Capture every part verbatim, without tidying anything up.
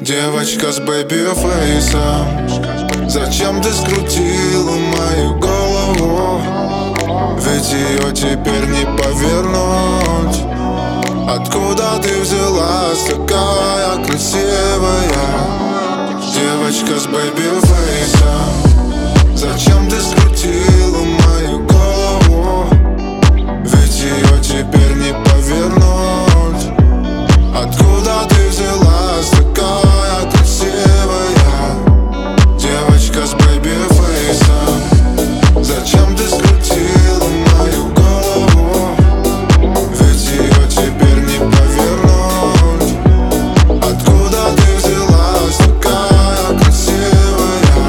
Девочка с бэби-фейсом, зачем ты скрутила мою голову? Ведь ее теперь не повернуть. Откуда ты взялась такая красивая? Девочка с бэби-фейсом, зачем ты скрутила мою голову? Ведь ее теперь не повернуть. Откуда ты взялась такая красивая? Девочка с бэби-фейсом, зачем ты скрутила мою голову? Ведь ее теперь не повернуть. Откуда ты взялась такая красивая?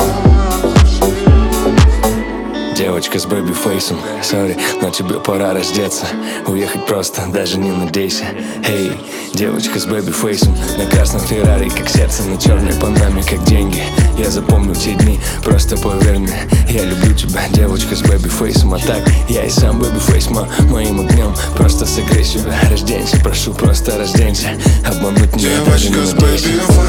Девочка с бэби-фейсом, сори, но тебе пора раздеться. Уехать просто, даже не надейся. Эй, девочка с бэби-фейсом, на красном Феррари, как сердце, на черной Панаме, как деньги. Я запомню те дни, просто поверь мне. Я люблю тебя, девочка с бэби-фейсом. А так, я и сам бэби-фейс, мо, моим огнем. Просто согрей себя, разденься, прошу, просто разденься. Обмануть меня даже не надейся.